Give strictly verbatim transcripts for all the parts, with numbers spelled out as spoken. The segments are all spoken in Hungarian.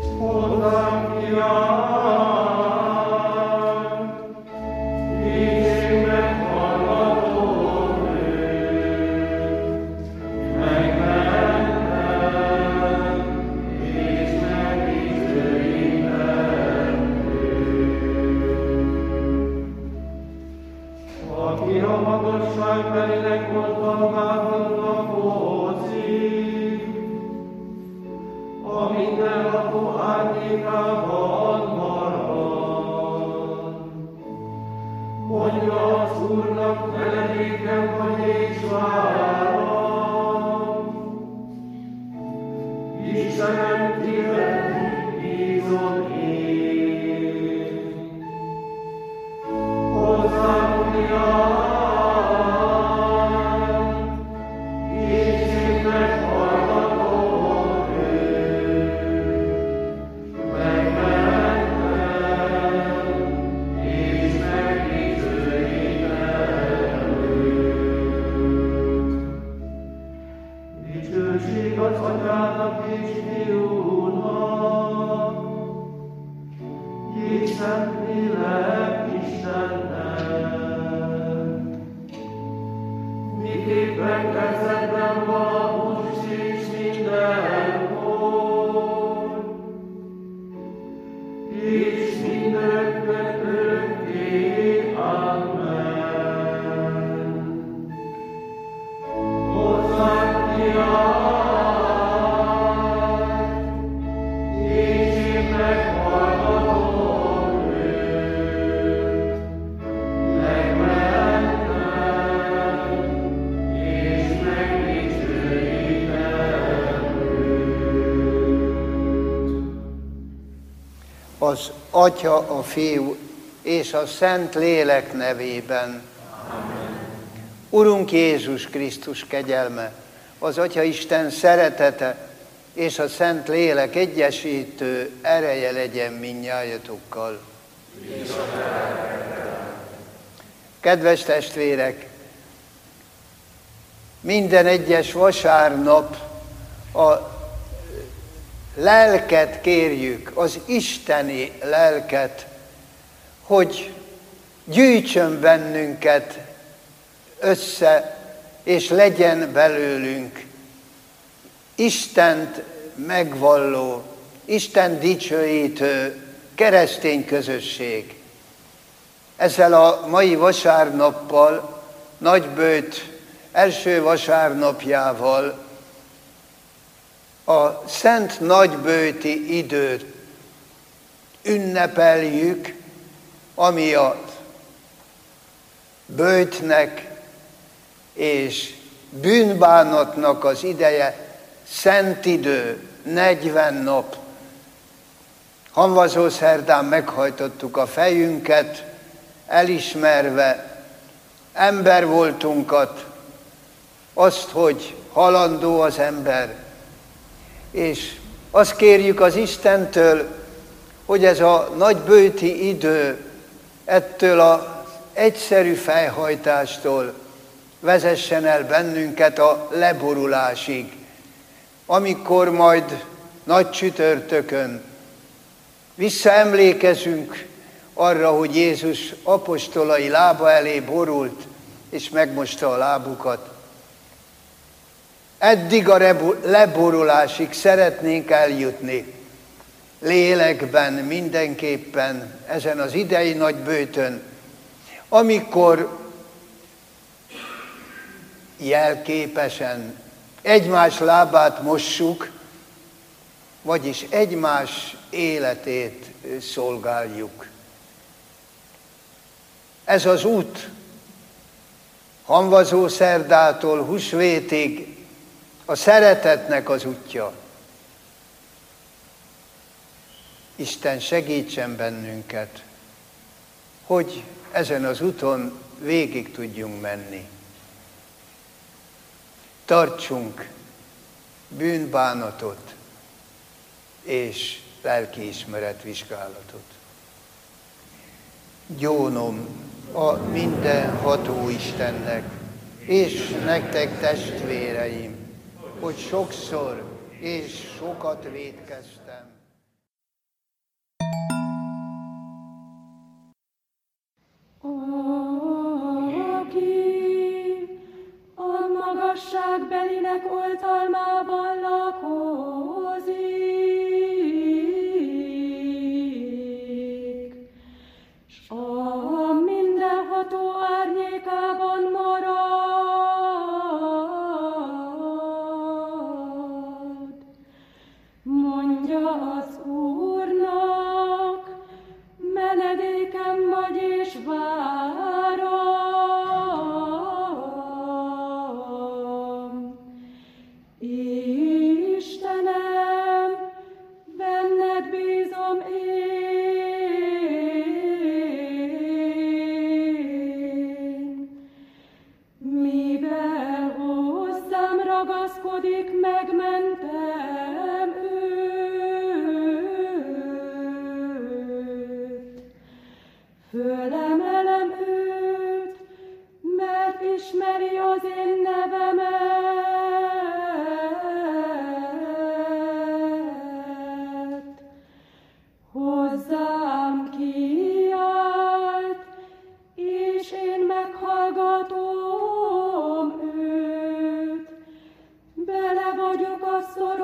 hozzánk jár, így meghallgatom őt, megmentem, és megdicsőítem őt. Aki a magasság belének hatalmában lakozik, a mindenható árnyékában marad. Mondja az Úrnak, menedékem vagy és várom. Istenem, téged bízom én. Hozzám jár, és én meghallgatom őt. Megmentem, és megdicsőítem őt. Dicsőség az Atyának és Fiúnak, és Szentlélek Istennek, miképpen kezdetben van, most és mindenkor, és mindörökkön örökké. Amen. Hozzánk jár, és én meghallgatom őt. Megmentem, és megdicsőítem őt. Az Atya, a Fiú és a Szent Lélek nevében. Amen. Urunk Jézus Krisztus kegyelme, az Atya Isten szeretete és a Szent Lélek egyesítő ereje legyen mindnyájatokkal. Kedves testvérek, minden egyes vasárnap a lelket kérjük, az isteni lelket, hogy gyűjtsön bennünket össze, és legyen belőlünk Istent megvalló, Isten dicsőítő keresztény közösség. Ezzel a mai vasárnappal, Nagybőjt első vasárnapjával a Szent Nagybőjti időt ünnepeljük, ami a bőjtnek és bűnbánatnak az ideje, szent idő, negyven nap. Hamvazó szerdán meghajtottuk a fejünket, elismerve ember voltunkat, azt, hogy halandó az ember, és azt kérjük az Istentől, hogy ez a nagybőjti idő ettől az egyszerű fejhajtástól vezessen el bennünket a leborulásig, amikor majd nagy csütörtökön visszaemlékezünk arra, hogy Jézus apostolai lába elé borult, és megmosta a lábukat. Eddig a leborulásig szeretnénk eljutni, lélekben mindenképpen ezen az idei nagybőjtön, amikor jelképesen egymás lábát mossuk, vagyis egymás életét szolgáljuk. Ez az út Hamvazó szerdától húsvétig a szeretetnek az útja. Isten segítsen bennünket, hogy ezen az úton végig tudjunk menni. Tartsunk bűnbánatot és lelkiismeretvizsgálatot. Gyónom a mindenható Istennek, és nektek testvéreim, hogy sokszor és sokat vétkeztem. mennyek oltalmában lakozik, s a mindenható árnyékában marad. Mondja az Úrnak, menedékem vagy és várom. Istenem, benned bízom én. Mivel hozzám ragaszkodik, megmentem őt. Fölemelem őt, mert ismeri az én nevemet. Hozzám kiált, és én meghallgatom őt. Bele vagyok a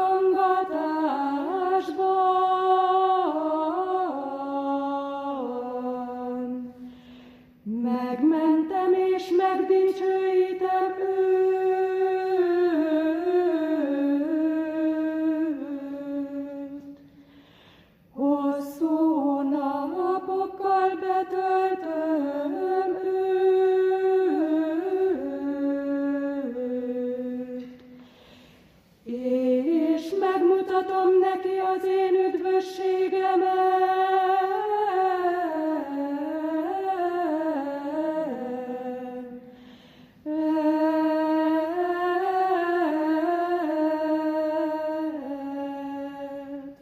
szorongatásban. Megmentem és megdicsőítem őt. Hosszú napokkal betöltöm őt, és megmutatom neki az én üdvösségemet.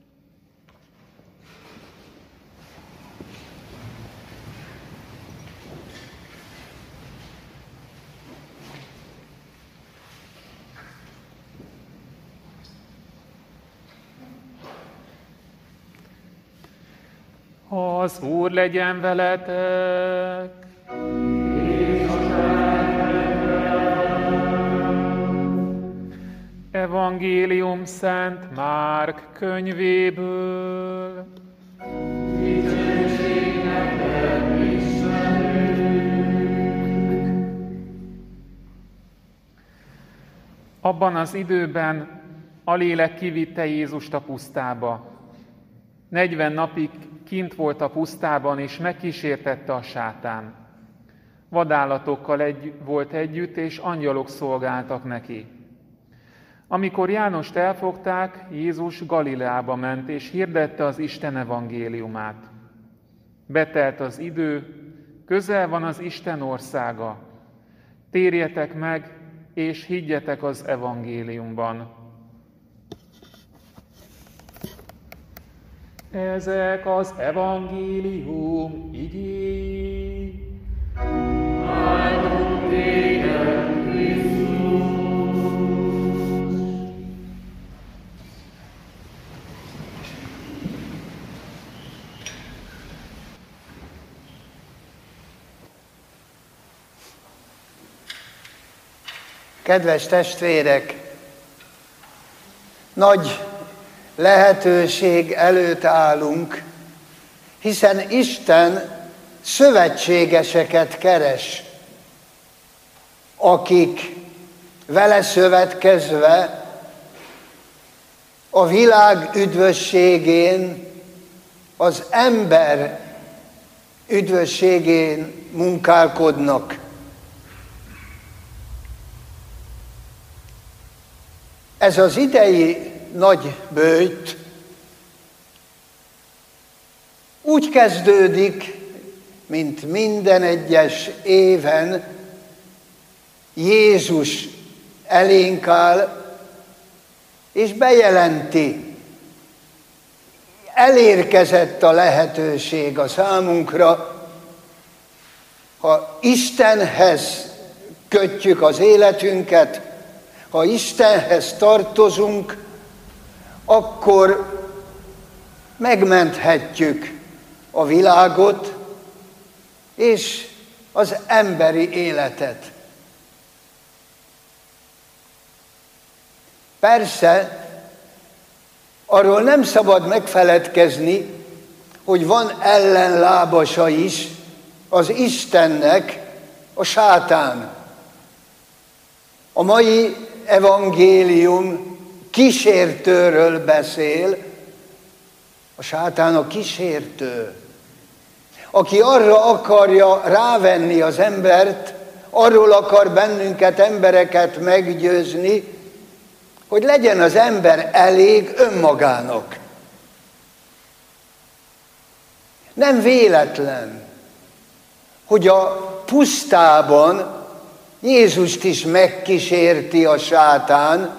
Az Úr legyen veletek! Evangélium Szent Márk könyvéből. Abban az időben a lélek kivitte Jézust a pusztába. Negyven napig kint volt a pusztában, és megkísértette a sátán. Vadállatokkal egy, volt együtt, és angyalok szolgáltak neki. Amikor Jánost elfogták, Jézus Galileába ment, és hirdette az Isten evangéliumát. Betelt az idő, közel van az Isten országa. Térjetek meg, és higgyetek az evangéliumban. Ezek az evangélium igéi. Áldott téged, Krisztus! Kedves testvérek, nagy lehetőség előtt állunk, hiszen Isten szövetségeseket keres, akik vele szövetkezve a világ üdvösségén, az ember üdvösségén munkálkodnak. Ez az idei nagy böjt úgy kezdődik, mint minden egyes éven Jézus elénk áll, és bejelenti, elérkezett a lehetőség a számunkra, ha Istenhez kötjük az életünket, ha Istenhez tartozunk, akkor megmenthetjük a világot és az emberi életet. Persze, arról nem szabad megfeledkezni, hogy van ellenlábasa is az Istennek, a sátán. A mai evangélium kísértőről beszél, a sátán a kísértő, aki arra akarja rávenni az embert, arról akar bennünket, embereket meggyőzni, hogy legyen az ember elég önmagának. Nem véletlen, hogy a pusztában Jézust is megkísérti a sátán,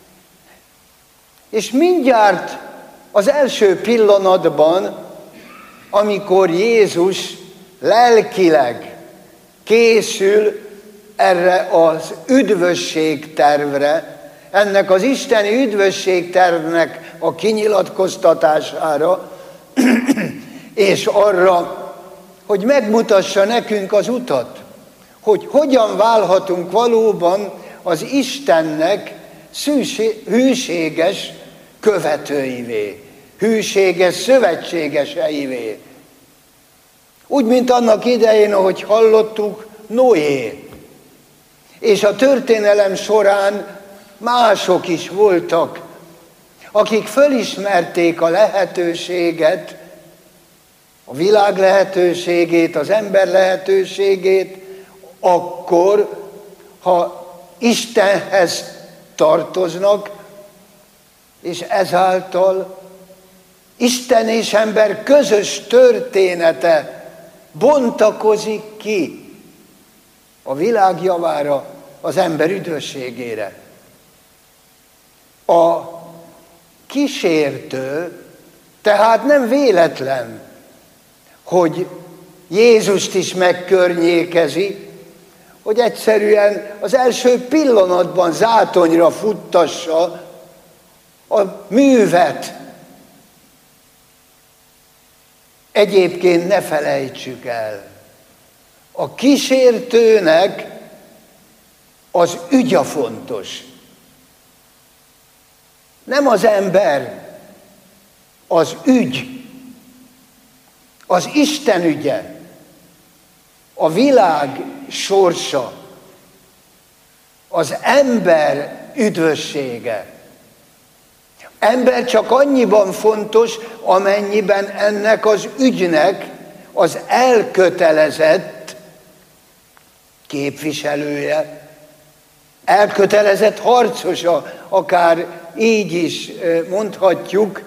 és mindjárt az első pillanatban, amikor Jézus lelkileg készül erre az üdvösségtervre, ennek az isteni üdvösségtervnek a kinyilatkoztatására, és arra, hogy megmutassa nekünk az utat, hogy hogyan válhatunk valóban az Istennek hűséges követőivé, hűséges szövetségeseivé. Úgy, mint annak idején, ahogy hallottuk, Noé. És a történelem során mások is voltak, akik fölismerték a lehetőséget, a világ lehetőségét, az ember lehetőségét, akkor, ha Istenhez tartoznak, és ezáltal Isten és ember közös története bontakozik ki a világ javára, az ember üdvösségére. A kísértő tehát nem véletlen, hogy Jézust is megkörnyékezi, hogy egyszerűen az első pillanatban zátonyra futtassa a művet. Egyébként ne felejtsük el, a kísértőnek az ügy a fontos. Nem az ember, az ügy, az Isten ügye, a világ sorsa, az ember üdvössége. Ember csak annyiban fontos, amennyiben ennek az ügynek az elkötelezett képviselője, elkötelezett harcosa, akár így is mondhatjuk.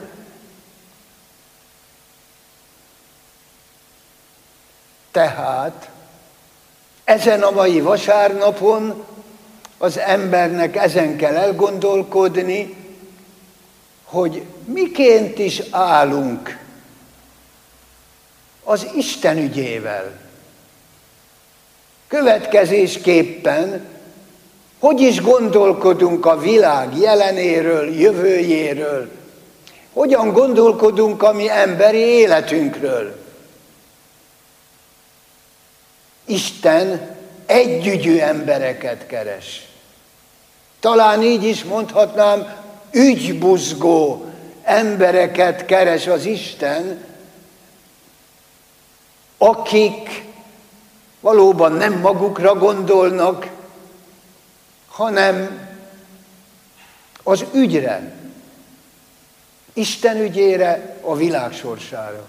Tehát ezen a mai vasárnapon az embernek ezen kell elgondolkodni, hogy miként is állunk az Isten ügyével. Következésképpen, hogy is gondolkodunk a világ jelenéről, jövőjéről, hogyan gondolkodunk a mi emberi életünkről. Isten együgyű embereket keres. Talán így is mondhatnám, ügybuzgó embereket keres az Isten, akik valóban nem magukra gondolnak, hanem az ügyre, Isten ügyére, a világ sorsára.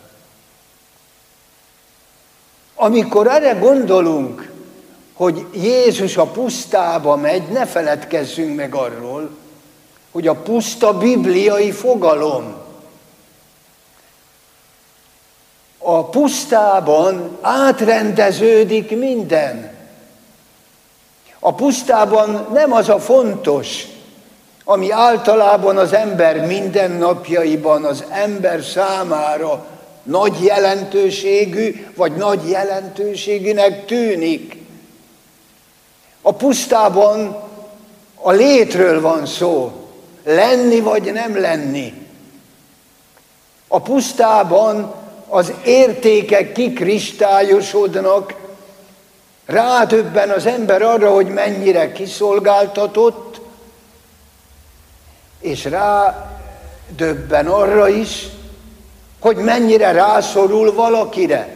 Amikor erre gondolunk, hogy Jézus a pusztába megy, ne feledkezzünk meg arról, hogy a puszta bibliai fogalom. A pusztában átrendeződik minden. A pusztában nem az a fontos, ami általában az ember mindennapjaiban az ember számára nagy jelentőségű, vagy nagy jelentőségűnek tűnik. A pusztában a létről van szó, lenni vagy nem lenni. A pusztában az értékek kikristályosodnak, rádöbben az ember arra, hogy mennyire kiszolgáltatott, és rá döbben arra is, hogy mennyire rászorul valakire.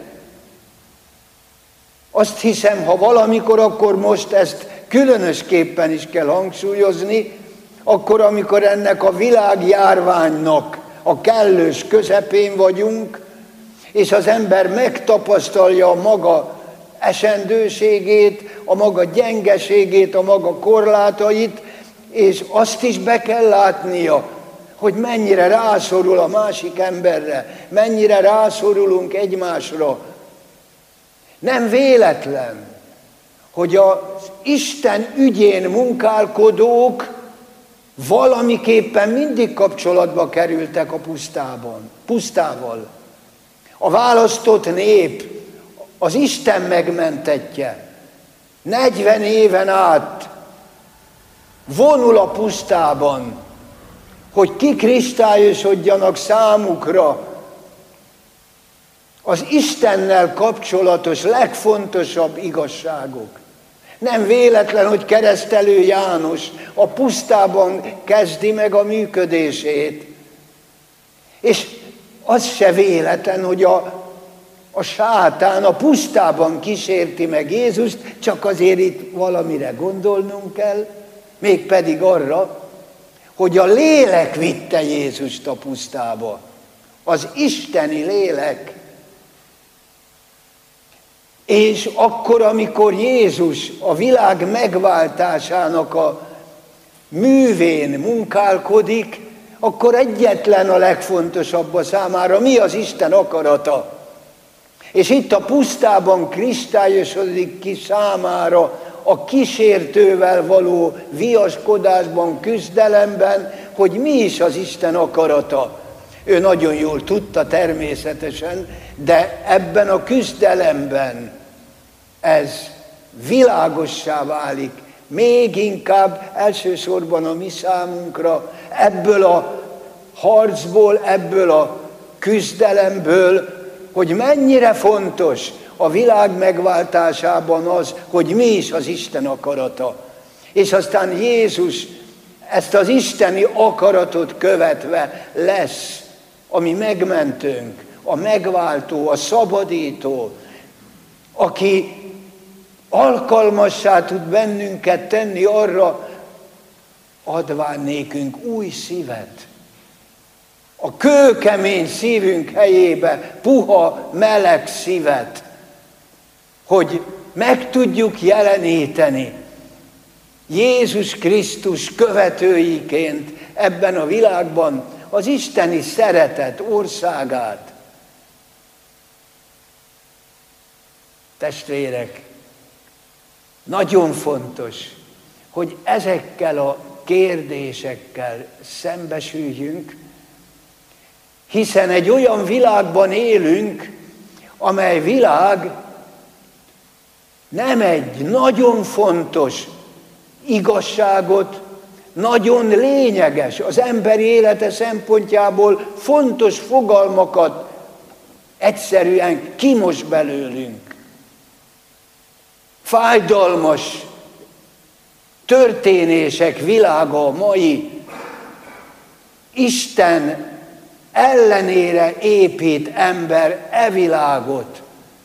Azt hiszem, ha valamikor, akkor most ezt különösképpen is kell hangsúlyozni, akkor, amikor ennek a világjárványnak a kellős közepén vagyunk, és az ember megtapasztalja a maga esendőségét, a maga gyengeségét, a maga korlátait, és azt is be kell látnia, hogy mennyire rászorul a másik emberre, mennyire rászorulunk egymásra. Nem véletlen, hogy az Isten ügyén munkálkodók valamiképpen mindig kapcsolatba kerültek a pusztában, pusztával. A választott nép, az Isten megmentettje, negyven éven át vonul a pusztában, hogy kikristályosodjanak számukra az Istennel kapcsolatos legfontosabb igazságok. Nem véletlen, hogy Keresztelő János a pusztában kezdi meg a működését. És az se véletlen, hogy a, a sátán a pusztában kísérti meg Jézust, csak azért itt valamire gondolnunk kell, mégpedig arra, hogy a lélek vitte Jézust a pusztába. Az isteni lélek. És akkor, amikor Jézus a világ megváltásának a művén munkálkodik, akkor egyetlen a legfontosabb a számára, mi az Isten akarata. És itt a pusztában kristályosodik ki számára a kísértővel való viaskodásban, küzdelemben, hogy mi is az Isten akarata. Ő nagyon jól tudta természetesen, de ebben a küzdelemben ez világossá válik, még inkább elsősorban a mi számunkra, ebből a harcból, ebből a küzdelemből, hogy mennyire fontos a világ megváltásában az, hogy mi is az Isten akarata. És aztán Jézus ezt az isteni akaratot követve lesz a mi megmentőnk, a megváltó, a szabadító, aki alkalmassá tud bennünket tenni arra, adván nékünk új szívet. A kőkemény szívünk helyébe puha, meleg szívet, hogy meg tudjuk jeleníteni Jézus Krisztus követőiként ebben a világban az isteni szeretet országát. Testvérek, nagyon fontos, hogy ezekkel a kérdésekkel szembesüljünk, hiszen egy olyan világban élünk, amely világ nem egy nagyon fontos igazságot, nagyon lényeges, az emberi élete szempontjából fontos fogalmakat egyszerűen kimos belőlünk. Fájdalmas történések világa a mai, Isten ellenére épít ember e világot.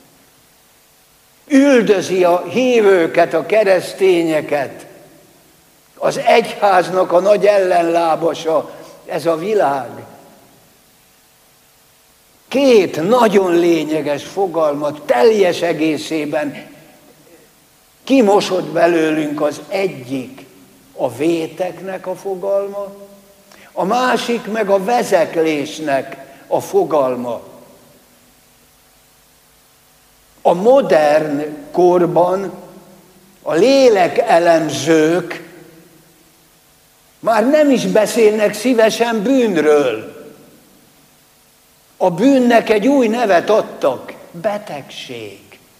Üldözi a hívőket, a keresztényeket. Az egyháznak a nagy ellenlábasa ez a világ. Két nagyon lényeges fogalmat teljes egészében kimosott belőlünk, az egyik a véteknek a fogalma, a másik meg a vezeklésnek a fogalma. A modern korban a lélekelemzők már nem is beszélnek szívesen bűnről. A bűnnek egy új nevet adtak, betegség.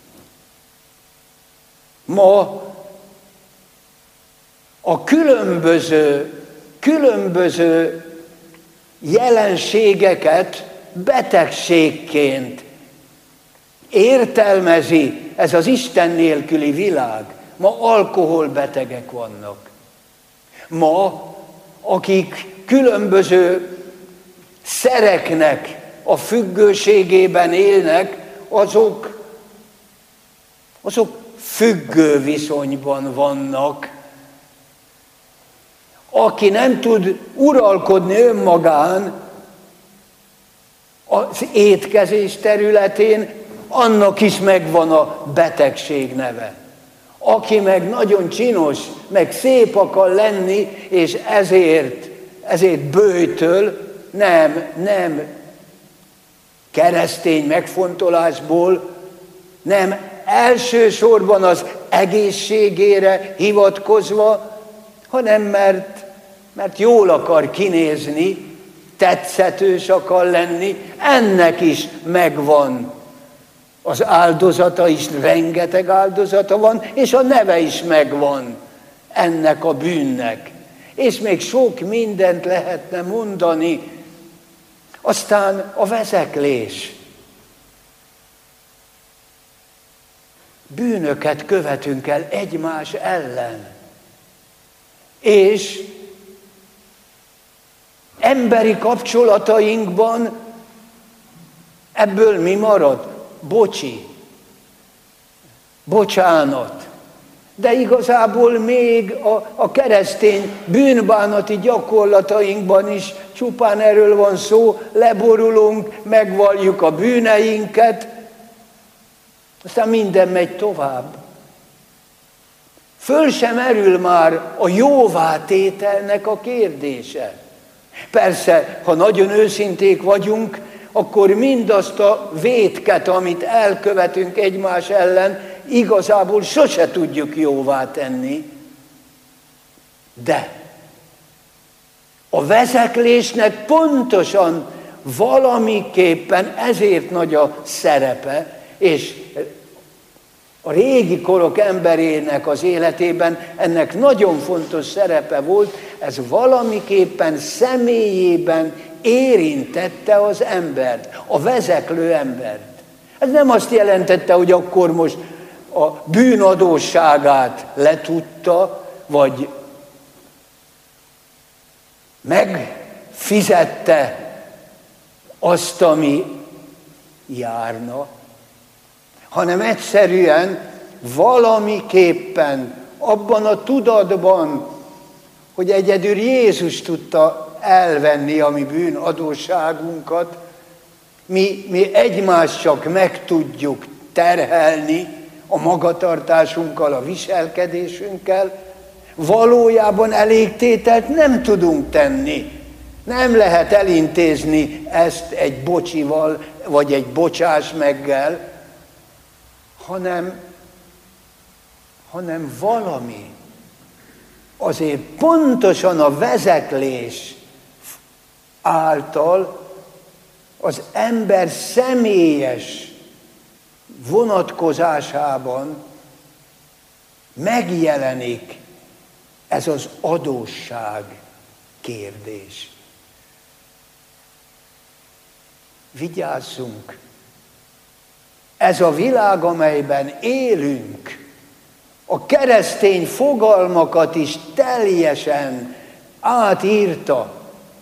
Ma a különböző, különböző jelenségeket betegségként értelmezi ez az Isten nélküli világ. Ma alkoholbetegek vannak. Ma, akik különböző szereknek a függőségében élnek, azok, azok függő viszonyban vannak. Aki nem tud uralkodni önmagán az étkezés területén, annak is megvan a betegség neve. Aki meg nagyon csinos, meg szép akar lenni, és ezért, ezért böjtöl, nem, nem keresztény megfontolásból, nem elsősorban az egészségére hivatkozva, hanem mert, mert jól akar kinézni, tetszetős akar lenni, ennek is megvan az áldozata is, rengeteg áldozata van, és a neve is megvan ennek a bűnnek. És még sok mindent lehetne mondani. Aztán a vezeklés. Bűnöket követünk el egymás ellen. És emberi kapcsolatainkban ebből mi marad? Bocsi, bocsánat. De igazából még a, a keresztény bűnbánati gyakorlatainkban is csupán erről van szó, leborulunk, megvalljuk a bűneinket, aztán minden megy tovább. Föl sem erül már a jóvátételnek a kérdése. Persze, ha nagyon őszinték vagyunk, akkor mindazt a vétket, amit elkövetünk egymás ellen, igazából sose tudjuk jóvá tenni. De a vezeklésnek pontosan valamiképpen ezért nagy a szerepe, és a régi korok emberének az életében ennek nagyon fontos szerepe volt, ez valamiképpen személyében érintette az embert, a vezeklő embert. Ez nem azt jelentette, hogy akkor most a bűnadósságát letudta, vagy megfizette azt, ami járna, hanem egyszerűen valamiképpen abban a tudatban, hogy egyedül Jézus tudta elvenni a mi bűnadósságunkat, mi, mi egymást csak meg tudjuk terhelni a magatartásunkkal, a viselkedésünkkel, valójában elégtételt nem tudunk tenni. Nem lehet elintézni ezt egy bocsival, vagy egy bocsáss meggel, hanem, hanem valami. Azért pontosan a vezeklés által az ember személyes vonatkozásában megjelenik ez az adósság kérdés. Vigyázzunk! Ez a világ, amelyben élünk, a keresztény fogalmakat is teljesen átírta.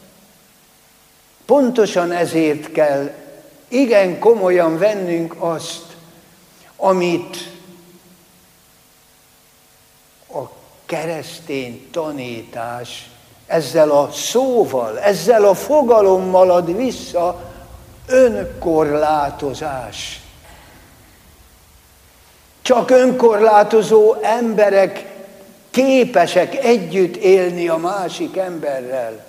Pontosan ezért kell igen komolyan vennünk azt, amit a keresztény tanítás ezzel a szóval, ezzel a fogalommal ad vissza, önkorlátozás. Csak önkorlátozó emberek képesek együtt élni a másik emberrel.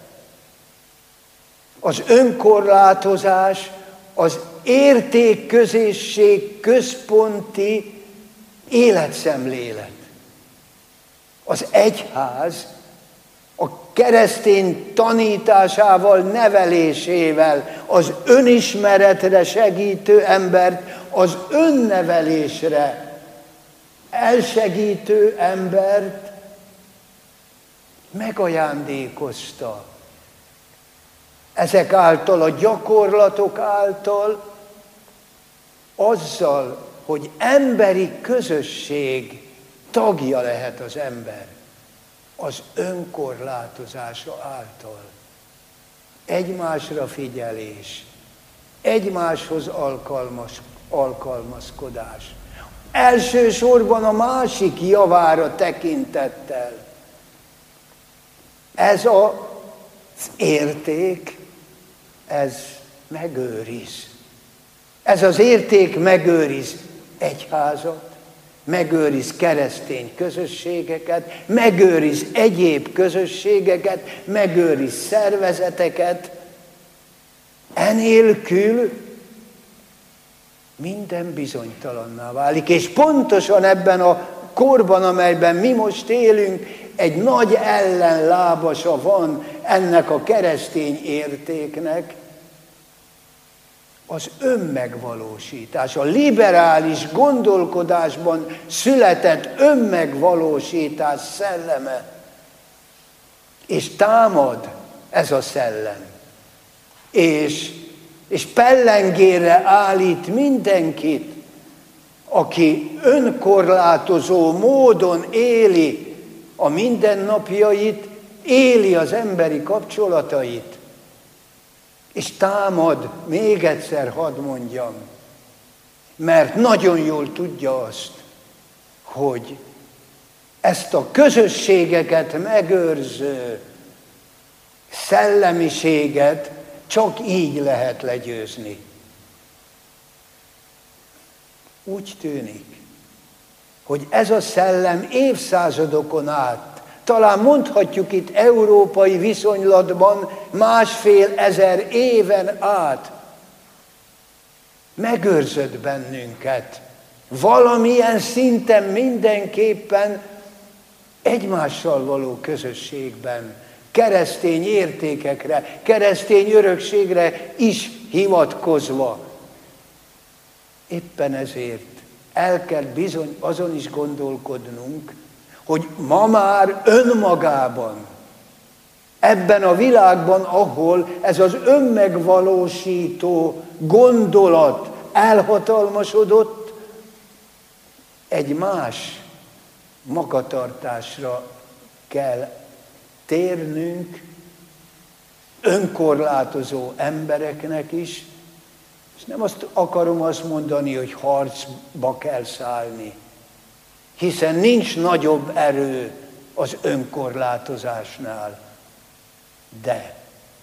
Az önkorlátozás az értékközösség központi életszemlélet. Az egyház a keresztény tanításával, nevelésével az önismeretre segítő embert, az önnevelésre elsegítő embert megajándékozta. Ezek által, a gyakorlatok által, azzal, hogy emberi közösség tagja lehet az ember, az önkorlátozása által. egymásra figyelés, egymáshoz alkalmas, alkalmazkodás. Elsősorban a másik javára tekintettel. Ez az érték, ez megőriz. Ez az érték megőriz egyházat, megőriz keresztény közösségeket, megőriz egyéb közösségeket, megőriz szervezeteket. Enélkül minden bizonytalanná válik. És pontosan ebben a korban, amelyben mi most élünk, egy nagy ellenlábasa van ennek a keresztény értéknek, az önmegvalósítás, a liberális gondolkodásban született önmegvalósítás szelleme. És támad ez a szellem. És, és pellengérre állít mindenkit, aki önkorlátozó módon éli a mindennapjait, éli az emberi kapcsolatait. És támad, még egyszer hadd mondjam, mert nagyon jól tudja azt, hogy ezt a közösségeket megőrző szellemiséget csak így lehet legyőzni. Úgy tűnik, hogy ez a szellem évszázadokon át, talán mondhatjuk itt európai viszonylatban másfél ezer éven át megőrzött bennünket. Valamilyen szinten mindenképpen egymással való közösségben, keresztény értékekre, keresztény örökségre is hivatkozva. Éppen ezért el kell bizony azon is gondolkodnunk, hogy ma már önmagában, ebben a világban, ahol ez az önmegvalósító gondolat elhatalmasodott, egy más magatartásra kell térnünk, önkorlátozó embereknek is, és nem azt akarom azt mondani, hogy harcba kell szállni, hiszen nincs nagyobb erő az önkorlátozásnál, de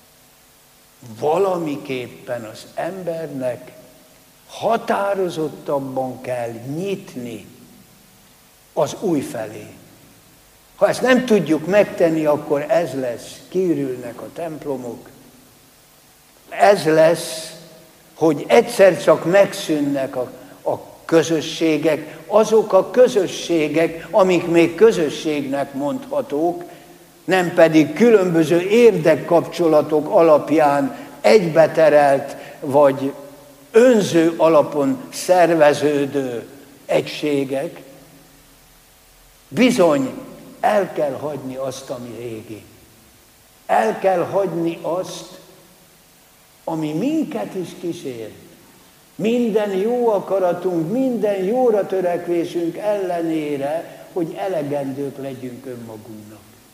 valamiképpen az embernek határozottabban kell nyitni az új felé. Ha ezt nem tudjuk megtenni, akkor ez lesz, kiürülnek a templomok, ez lesz, hogy egyszer csak megszűnnek a, a közösségek, azok a közösségek, amik még közösségnek mondhatók, nem pedig különböző érdekkapcsolatok alapján egybeterelt vagy önző alapon szerveződő egységek. Bizony el kell hagyni azt, ami régi. El kell hagyni azt, ami minket is kísér. Minden jó akaratunk, minden jóra törekvésünk ellenére, hogy elegendők legyünk önmagunknak.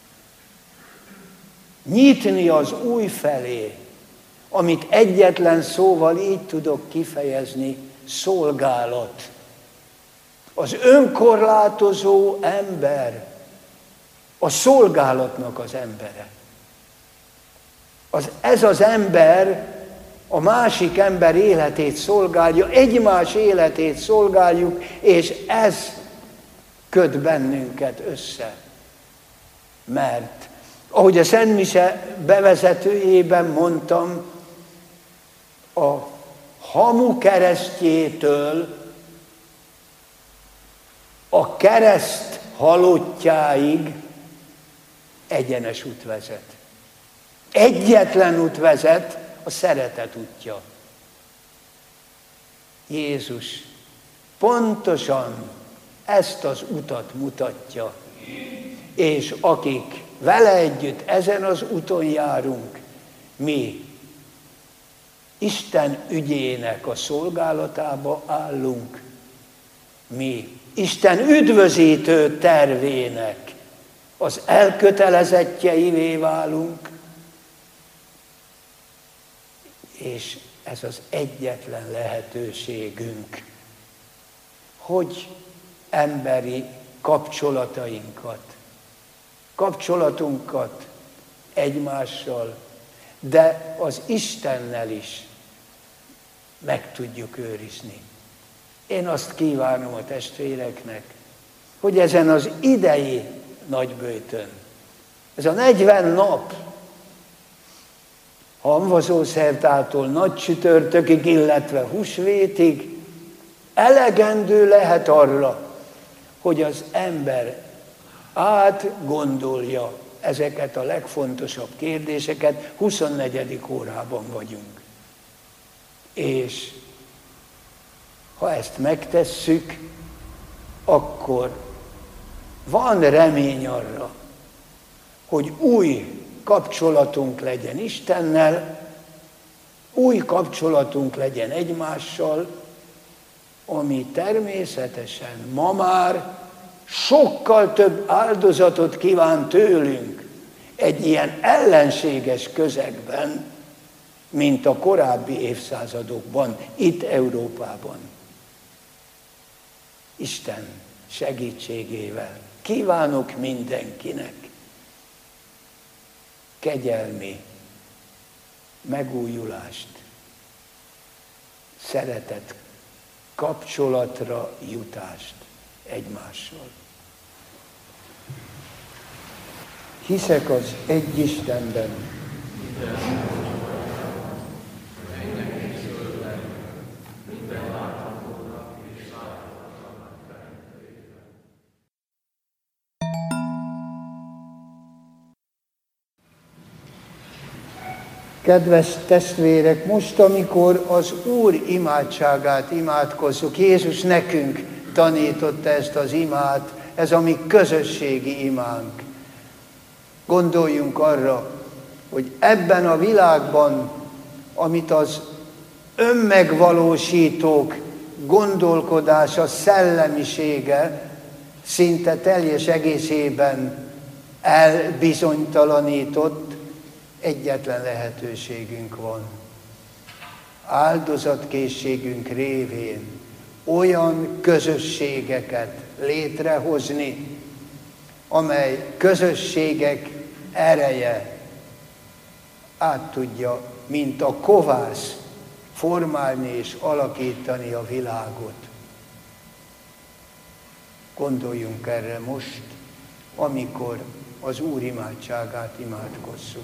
Nyitni az új felé, amit egyetlen szóval így tudok kifejezni, szolgálat. Az önkorlátozó ember, a szolgálatnak az embere. Az, ez az ember a másik ember életét szolgálja, egymás életét szolgáljuk, és ez köt bennünket össze. Mert, ahogy a Szent Mise bevezetőjében mondtam, a hamu keresztjétől a kereszt halottjáig egyenes út vezet. Egyetlen út vezet, a szeretet útja. Jézus pontosan ezt az utat mutatja, és akik vele együtt ezen az úton járunk, mi Isten ügyének a szolgálatába állunk, mi Isten üdvözítő tervének az elkötelezettjeivé válunk, és ez az egyetlen lehetőségünk, hogy emberi kapcsolatainkat, kapcsolatunkat egymással, de az Istennel is meg tudjuk őrizni. Én azt kívánom a testvéreknek, hogy ezen az idei nagyböjtön, ez a negyven nap, hamvazószertától nagy csütörtökig, illetve húsvétig elegendő lehet arra, hogy az ember átgondolja ezeket a legfontosabb kérdéseket. huszonnegyedik órában vagyunk. És ha ezt megtesszük, akkor van remény arra, hogy új kapcsolatunk legyen Istennel, új kapcsolatunk legyen egymással, ami természetesen ma már sokkal több áldozatot kíván tőlünk egy ilyen ellenséges közegben, mint a korábbi évszázadokban, itt Európában. Isten segítségével kívánok mindenkinek kegyelmi megújulást, szeretet kapcsolatra jutást egymással. Hiszek az egy Istenben, kedves testvérek, most, amikor az Úr imádságát imádkozzuk, Jézus nekünk tanította ezt az imát, ez a mi közösségi imánk. Gondoljunk arra, hogy ebben a világban, amit az önmegvalósítók gondolkodása, szellemisége szinte teljes egészében elbizonytalanított, egyetlen lehetőségünk van. Áldozatkészségünk révén olyan közösségeket létrehozni, amely közösségek ereje át tudja, mint a kovász, formálni és alakítani a világot. Gondoljunk erre most, amikor az Úr imádságát imádkozzuk.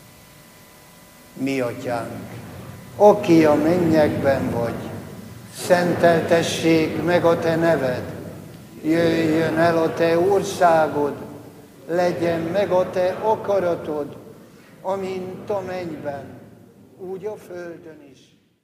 Mi Atyánk, aki a mennyekben vagy, szenteltessék meg a Te neved, jöjjön el a Te országod, legyen meg a Te akaratod, amint a mennyben, úgy a földön is.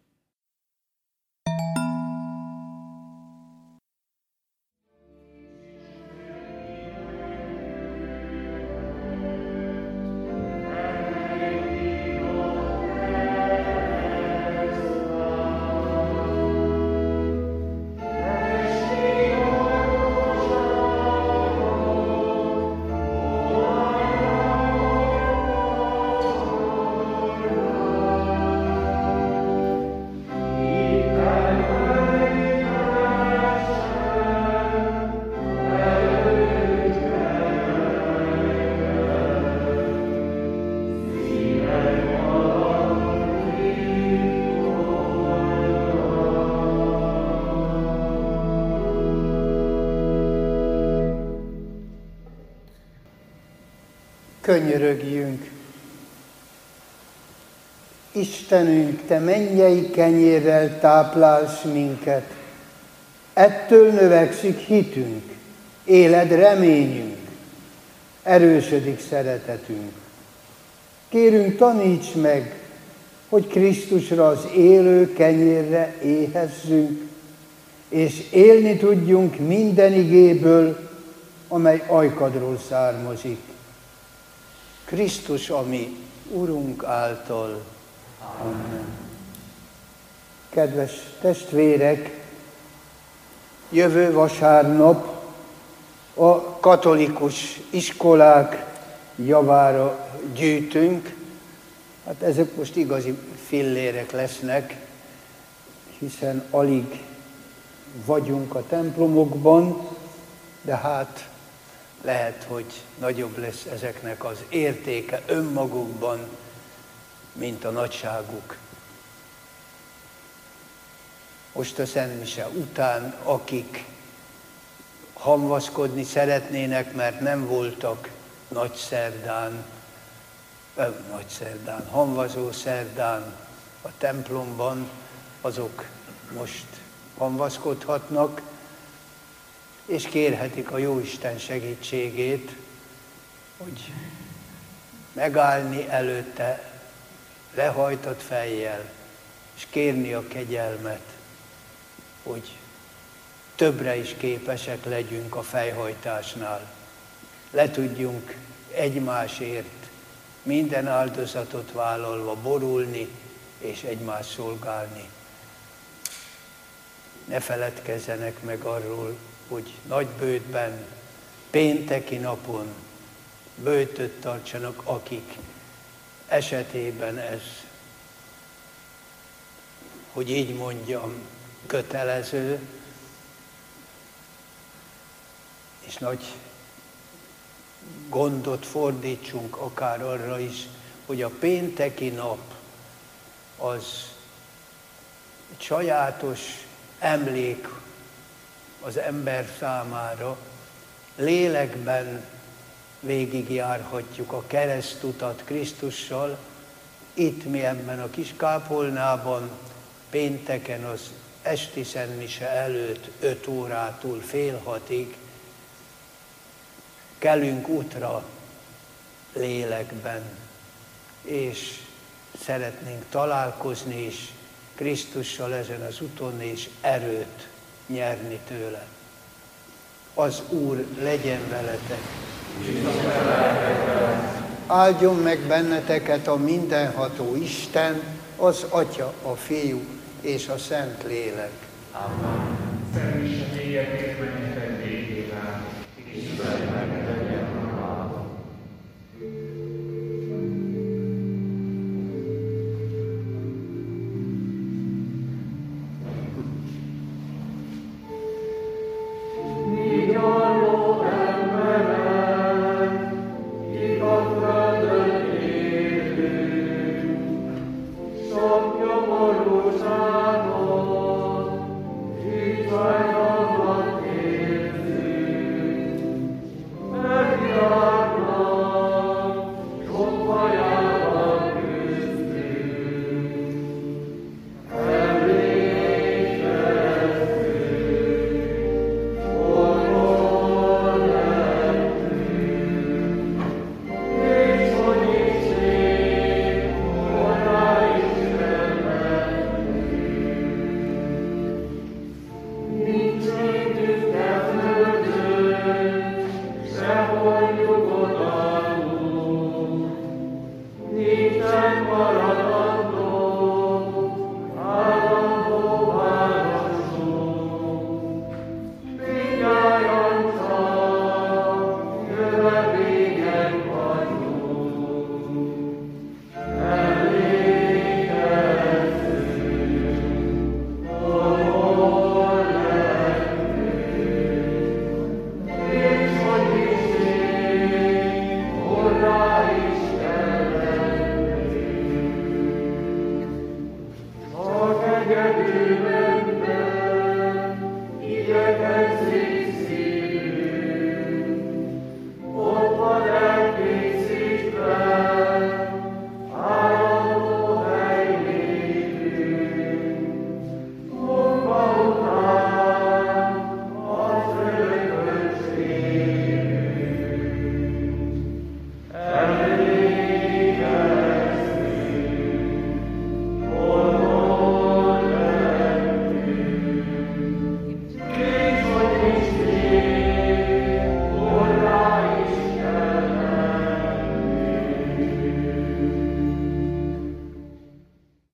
Könyörögjünk. Istenünk, Te mennyei kenyérrel táplálsz minket. Ettől növekszik hitünk, éled reményünk, erősödik szeretetünk. Kérünk, taníts meg, hogy Krisztusra, az élő kenyérre éhezzünk, és élni tudjunk minden igéből, amely ajkadról származik. Krisztus, ami Urunk által. Amen. Kedves testvérek, jövő vasárnap a katolikus iskolák javára gyűjtünk. Hát ezek most igazi fillérek lesznek, hiszen alig vagyunk a templomokban, de hát lehet, hogy nagyobb lesz ezeknek az értéke önmagukban, mint a nagyságuk. Most a Szent Mise után, akik hamvaszkodni szeretnének, mert nem voltak nagyszerdán, ö, nagyszerdán, hamvazó szerdán a templomban, azok most hamvaszkodhatnak, és kérhetik a Jóisten segítségét, hogy megállni előtte lehajtott fejjel, és kérni a kegyelmet, hogy többre is képesek legyünk a fejhajtásnál. Le tudjunk egymásért minden áldozatot vállalva borulni és egymást szolgálni. Ne feledkezzenek meg arról, hogy nagybőtben, pénteki napon bőtöt tartsanak, akik esetében ez, hogy így mondjam, kötelező, és nagy gondot fordítsunk akár arra is, hogy a pénteki nap az egy sajátos emlék az ember számára. Lélekben végigjárhatjuk a keresztutat Krisztussal. Itt mi ebben a kis kápolnában pénteken az esti szentmise előtt öt órától fél hatig kelünk útra lélekben, és szeretnénk találkozni is Krisztussal ezen az úton, és erőt nyerni tőle. Az Úr legyen veletek. Áldjon meg benneteket a mindenható Isten, az Atya, a Fiú és a Szent Lélek. Amen. Szent Isten éjjel menjetek végével, és meg legyen a Amen.